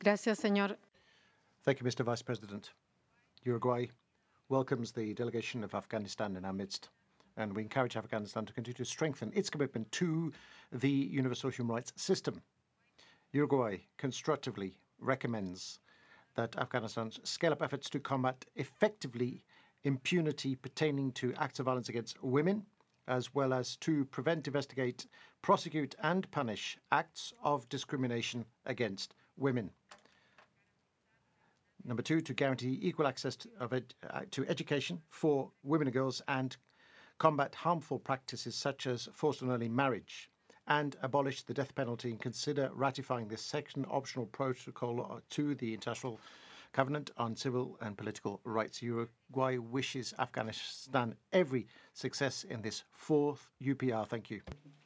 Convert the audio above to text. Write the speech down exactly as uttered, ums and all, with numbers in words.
Gracias, señor. Thank you, Mister Vice President. Uruguay welcomes the delegation of Afghanistan in our midst, and we encourage Afghanistan to continue to strengthen its commitment to the universal human rights system. Uruguay constructively recommends that Afghanistan scale up efforts to combat effectively impunity pertaining to acts of violence against women, as well as to prevent, investigate, prosecute, and punish acts of discrimination against women. Number two, to guarantee equal access to, of ed, uh, to education for women and girls and combat harmful practices such as forced and early marriage, and abolish the death penalty and consider ratifying this second optional protocol to the International Covenant on Civil and Political Rights. Uruguay wishes Afghanistan every success in this fourth U P R. Thank you.